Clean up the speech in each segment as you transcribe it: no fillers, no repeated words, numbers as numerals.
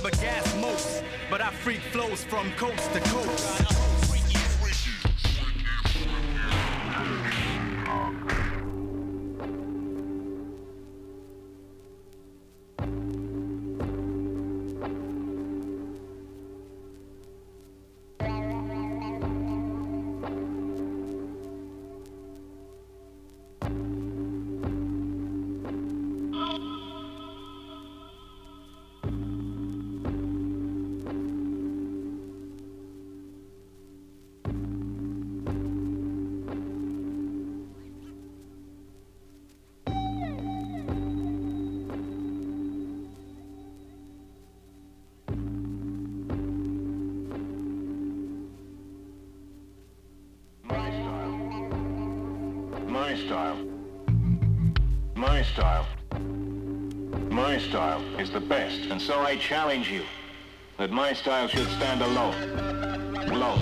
rubber gas most, but I freak flows from coast to coast. My style is the best, and so I challenge you that my style should stand alone. Low.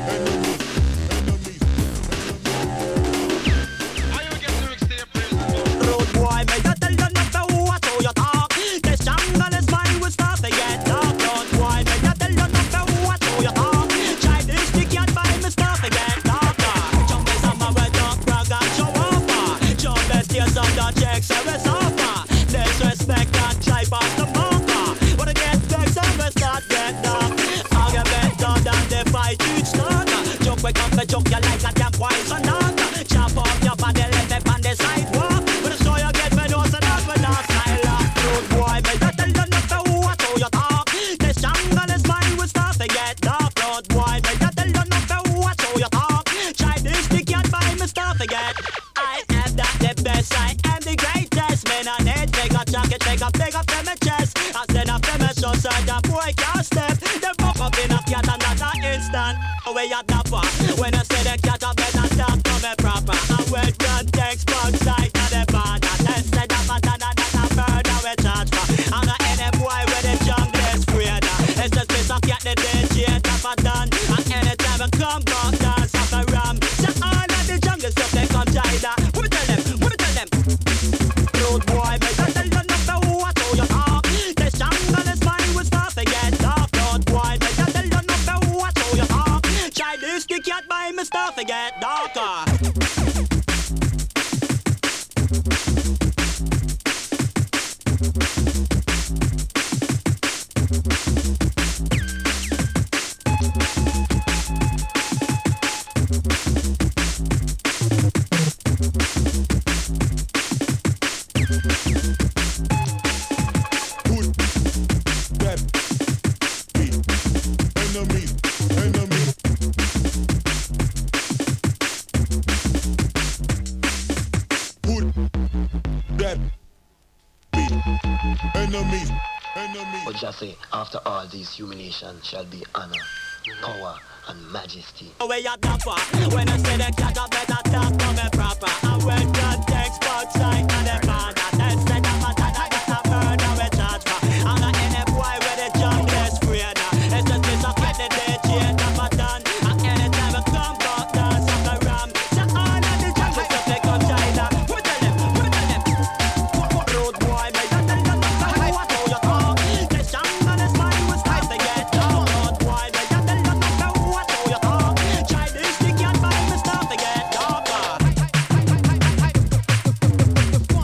Road boy, may I tell you nothing what how you talk. This jungle is mine, we start to get dark. Road boy, may I tell you nothing what how you talk. Try this, you can't buy me start to get darker. Jump is on my way, talk, brag and show off. Jump best tears on the checks, service offer. Disrespect and try past the marker. When I get vexed, I start get dark. I'll get better than the fight each starter. Jump wake up and jump you like a damn poison dog. Chop off your body, let it on the sidewalk. When I show you get me nose and off and off style up. Rude boy, may I tell you nothing what how you talk. This jungle is mine, we start to get dark. Rude boy, may I tell you nothing what how you talk. Try this, you can't buy me start to get. I am the best, I am the greatest. Man, I need take a jacket, take a big up from my chest. I send up from my show, so the boy can't step. They fuck up in a cat and that's an instant. Away at the bar. When I say the cat, I better stop to me proper. I will run text, bug side to the bar. That's the dapper, that's a murder we charge for. I'm not any boy with the jungle is greater. It's just this I get the DJ dapper done. And anytime I come back, dance off a ram. So all of the jungle stuff, they come China. What me tell them? What me tell them? Road boy, but I tell you nothing what how you talk. This jungle is mine, we start to get dark. Road boy, but I tell you nothing what how you talk. Try this, you can't buy me stuff to get darker. But just say, after all these humiliation shall be honor, power, and majesty. Away at the bar. When I say the cat, I better talk to me proper. I will run text, bug side to the bar. That's the dapper, that's a murder we charge for. I'm not any boy with the jungle is greater. It's just this I get the DJ dapper done. And anytime I come back, dance off a ram. So all of the jungle stuff, they come China. What me tell them? What me tell them? Road boy, may I tell you nothing what how you talk. This jungle is mine, we start to get dark. Road boy, may I tell you nothing what how you talk. Try this, you can't buy me start to get darker.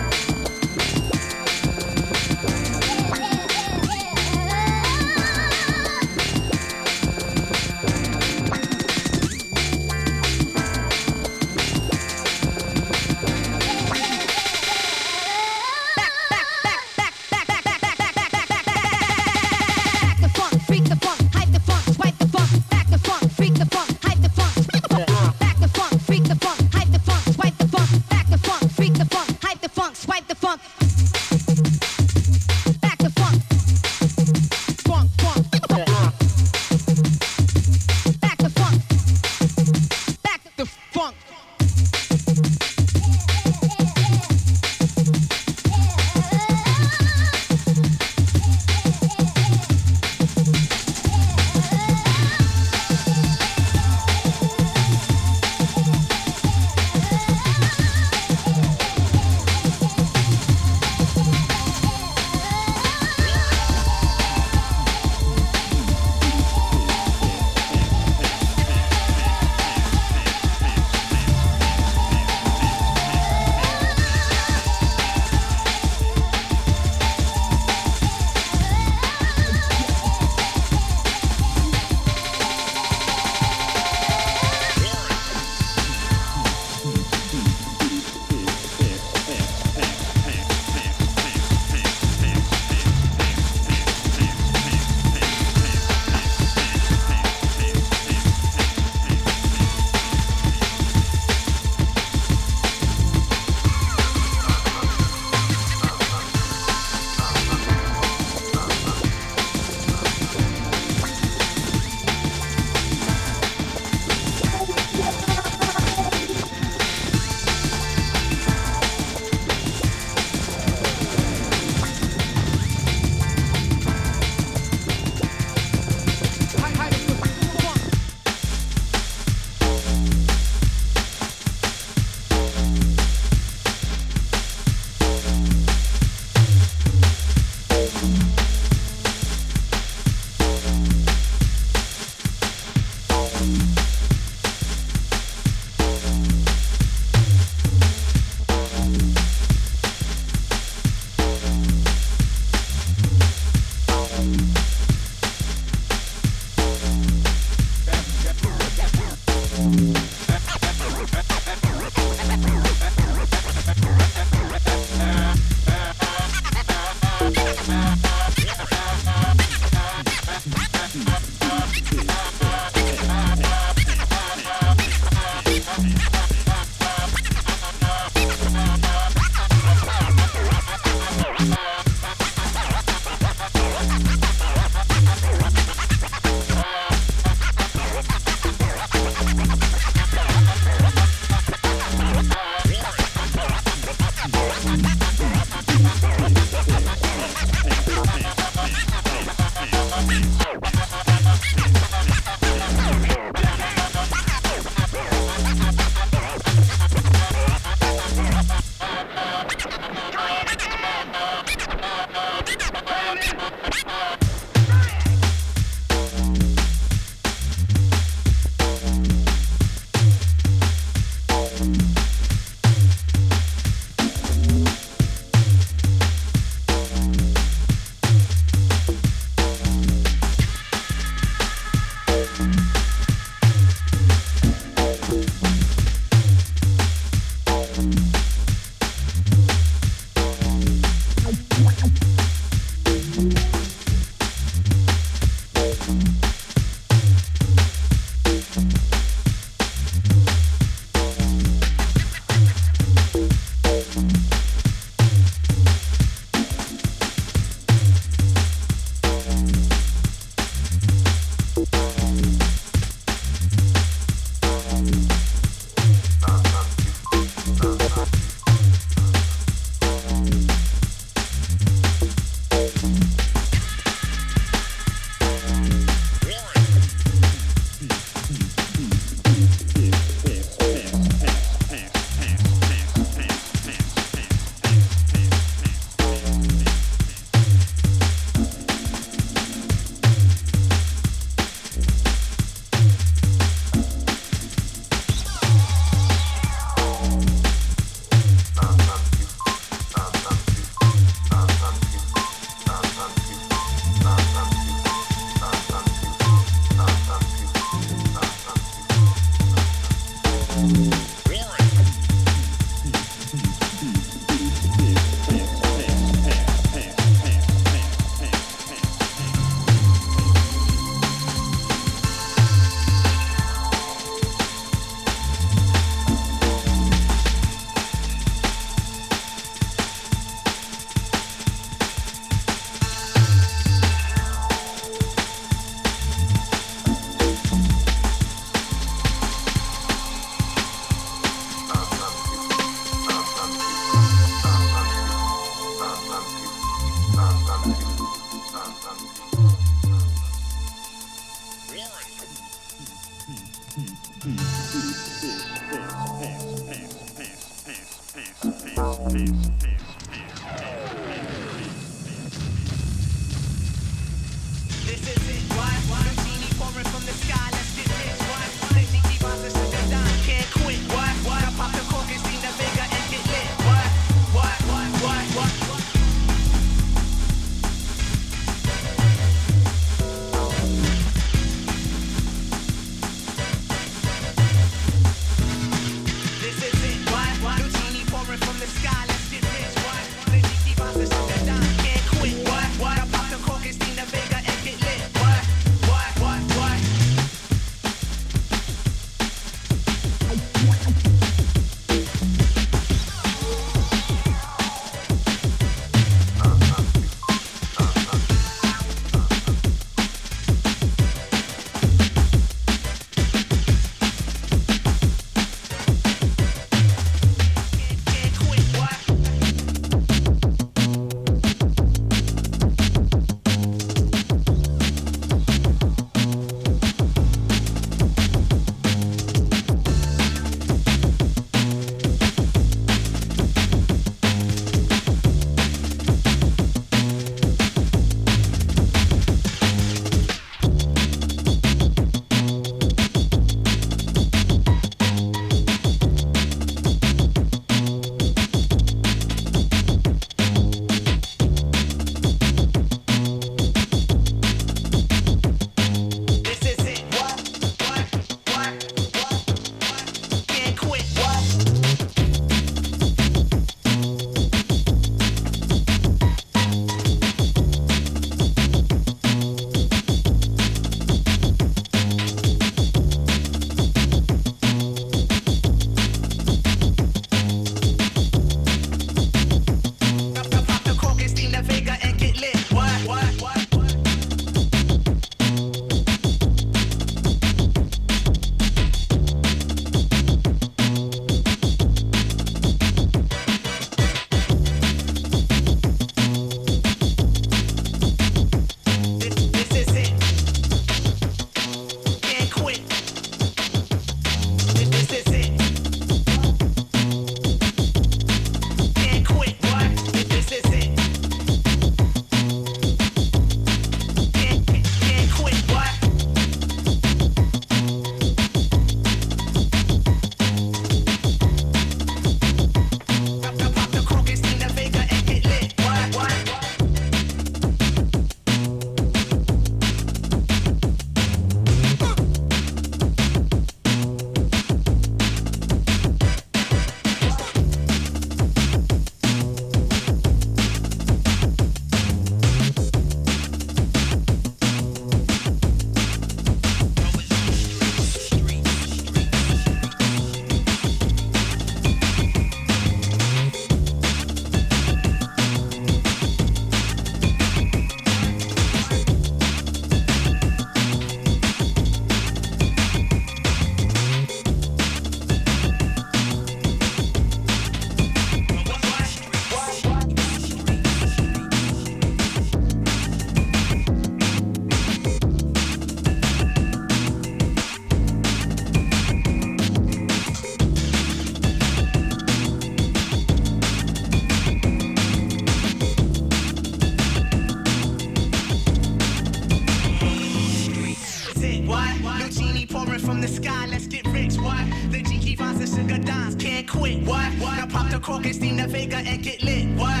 from the sky, let's get rich, what? The G vines and sugar dimes, can't quit, what? Now pop the cork and steam the Vega and get lit, what?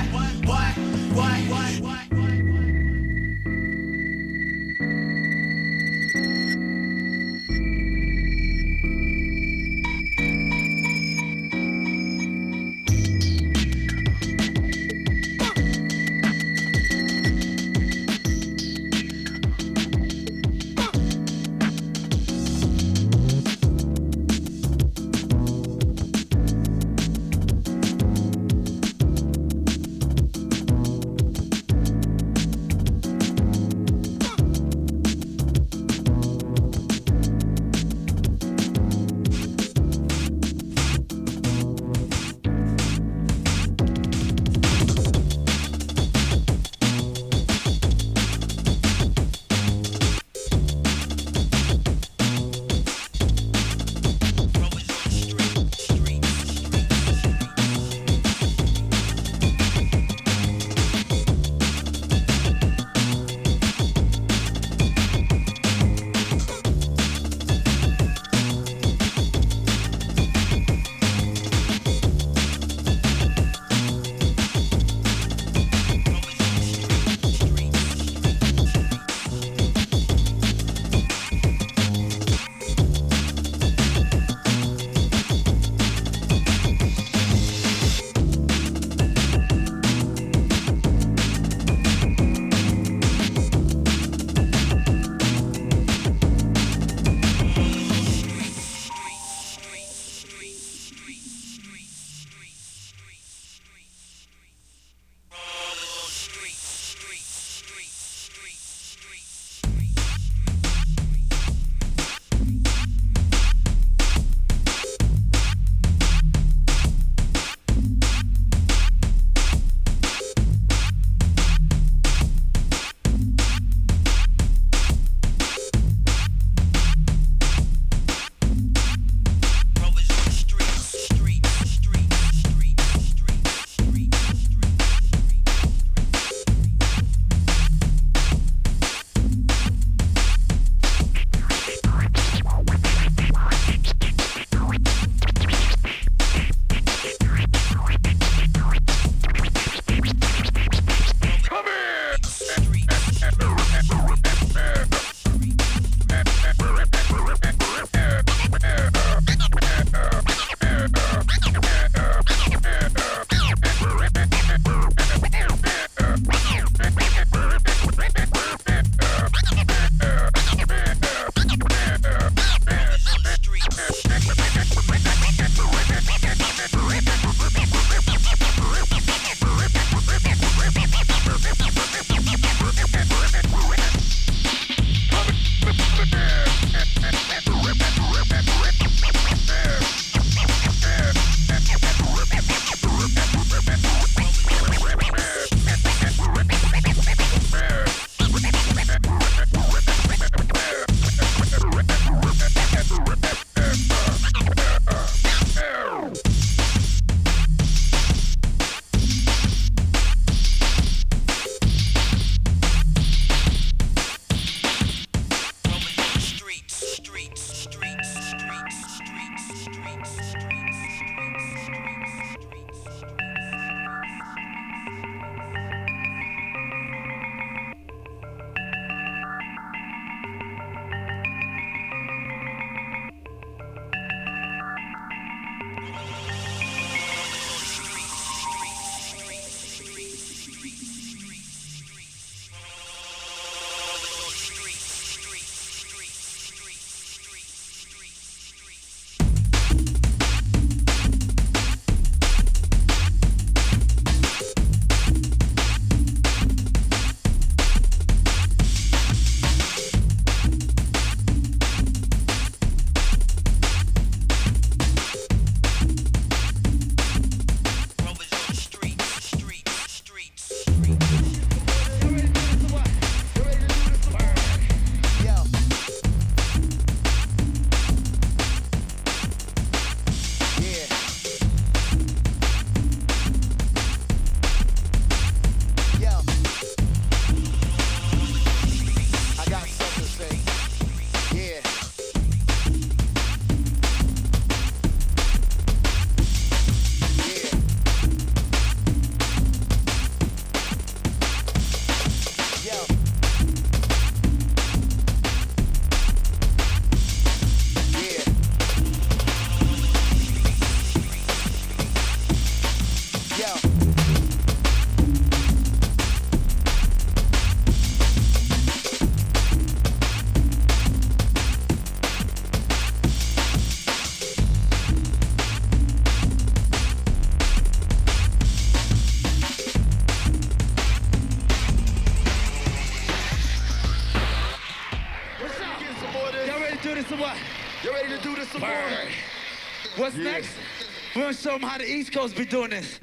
this or what? You ready to do this some more? What's next? We're gonna show them how the East Coast be doing this.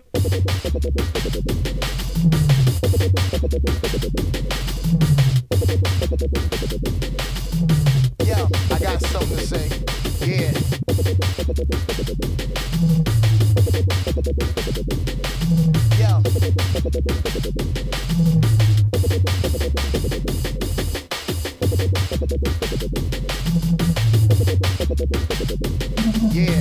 Yo, I got something to say. Yeah. Yo. Yeah.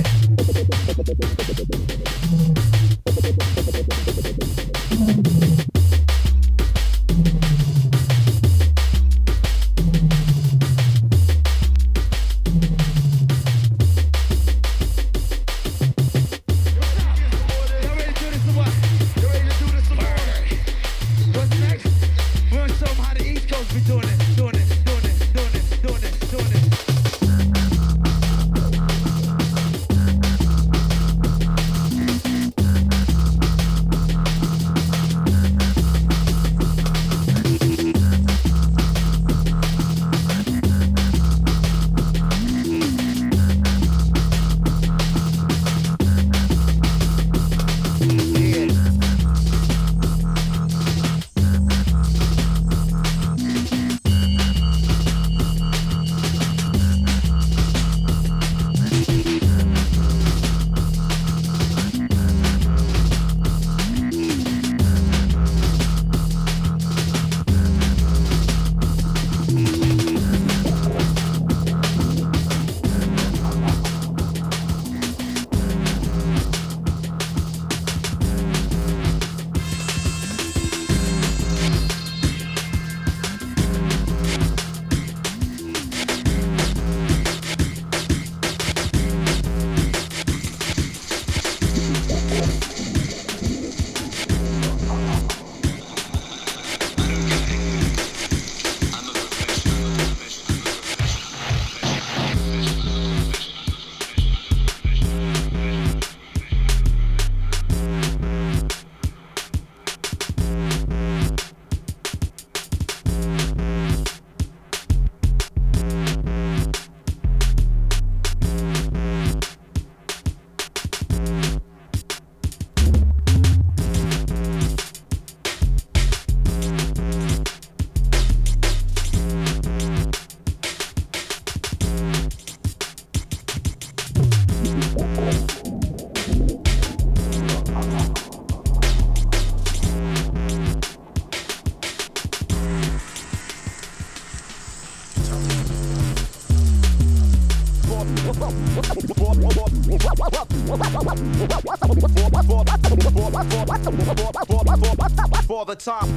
For the top,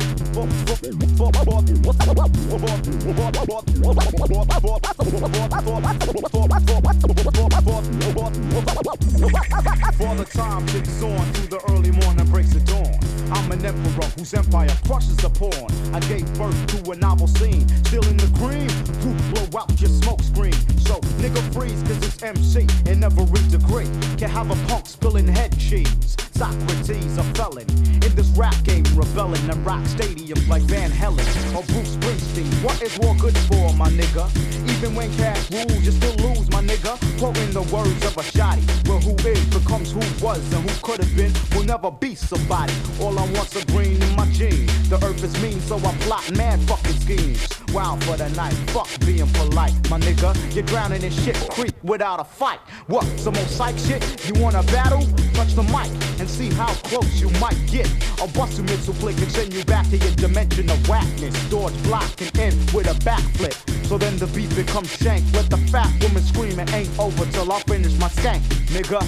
for the time ticks on through the early morning breaks the dawn. I'm an emperor whose empire crushes the pawn. I gave birth to a novel scene, still in the green. You blow out your smoke screen. So nigga freeze, cause it's MC and never reach degree. Can't have a punk spilling head cheese. Socrates, a felon in this rap game, rebelling and rock stadiums like Van Halen or Bruce Springsteen. What is war good for, my nigga? Even when cash rules, you still lose, my nigga. Quoting the words of a shotty, where who is becomes who was, and who could have been will never be somebody. All I want's a green in my jeans. The earth is mean, so I plot mad fucking schemes. Wild for the night, fuck being polite, my nigga. You're drowning in shit creek without a fight. What, some old psych shit? You wanna battle? Touch the mic and see how close you might get. I'll bust a missile flick and send you back to your dimension of whackness. Dodge block and end with a backflip. So then the beat becomes shank. Let the fat woman scream, it ain't over till I finish my skank, nigga.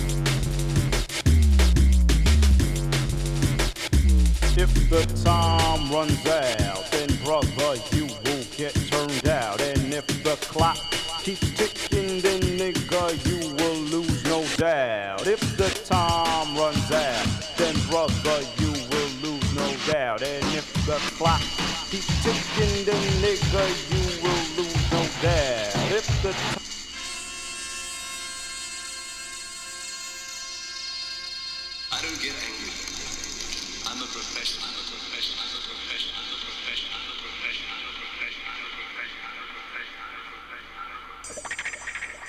If the time runs out, then brother, you will get turned out. And if the clock keeps ticking, then nigga, you will lose no doubt. If the time runs out, then brother, you will lose no doubt. And if the clock keeps ticking, then nigga, you will lose no doubt. If the I don't get angry. I'm a professional. I'm a professional. I'm a professional. I'm a professional. I'm a professional. I'm a professional. I'm a professional. I'm a professional.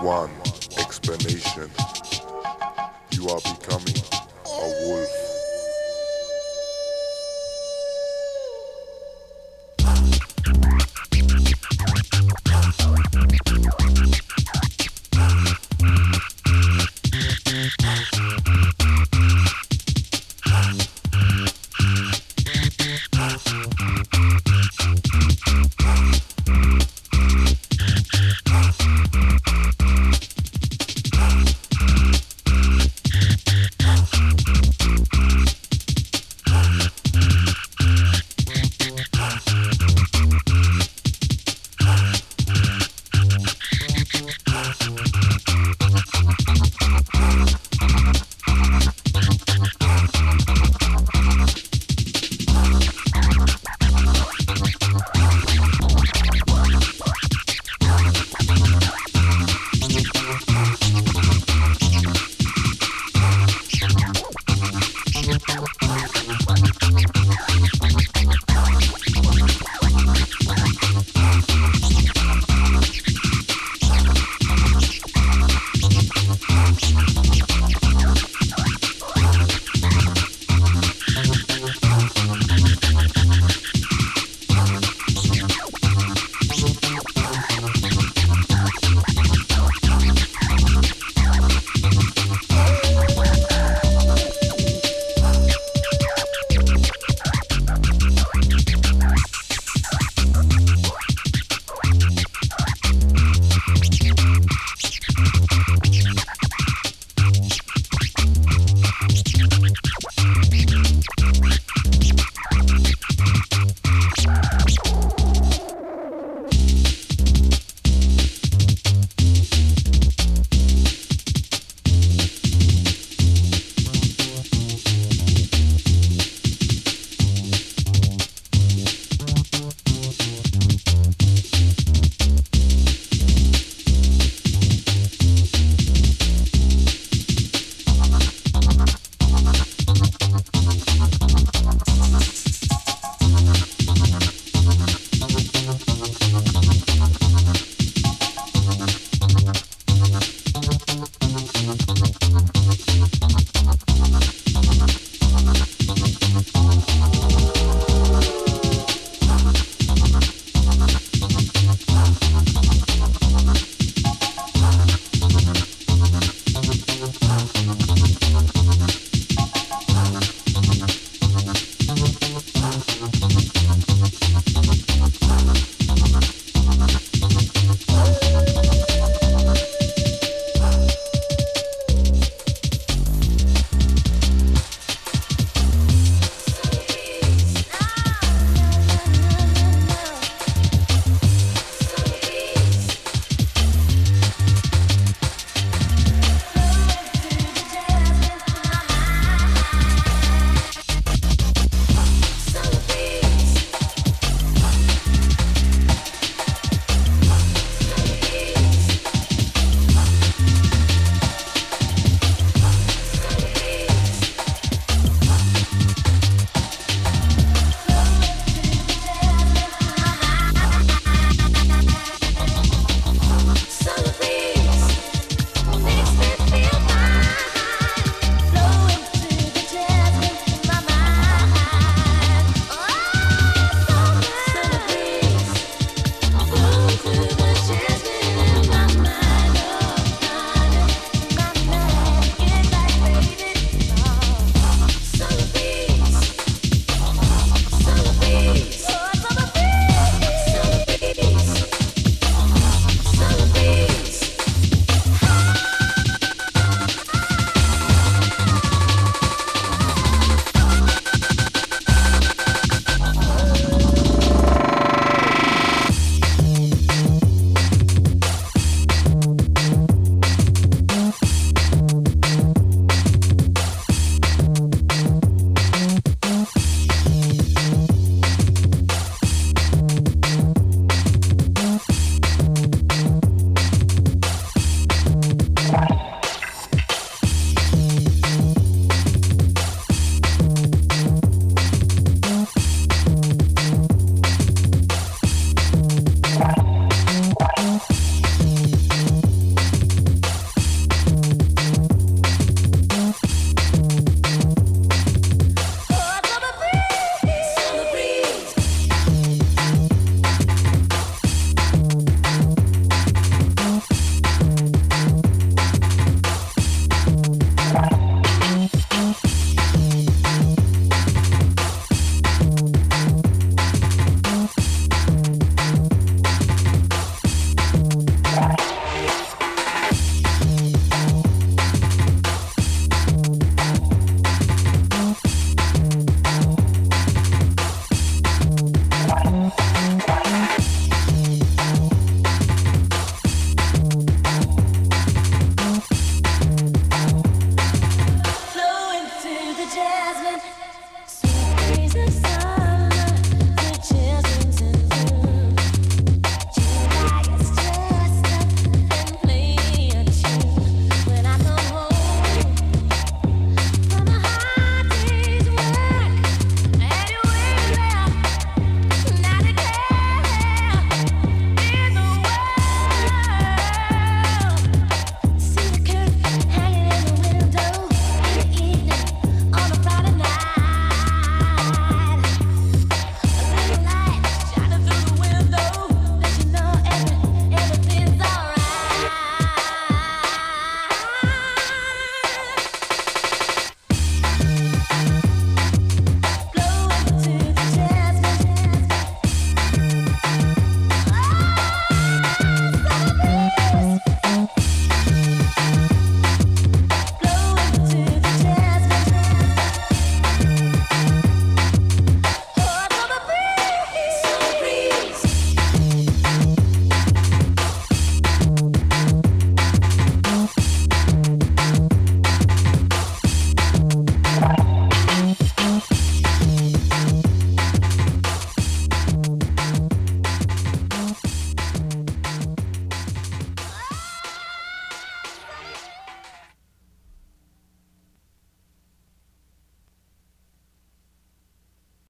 one explanation. You are becoming a wolf.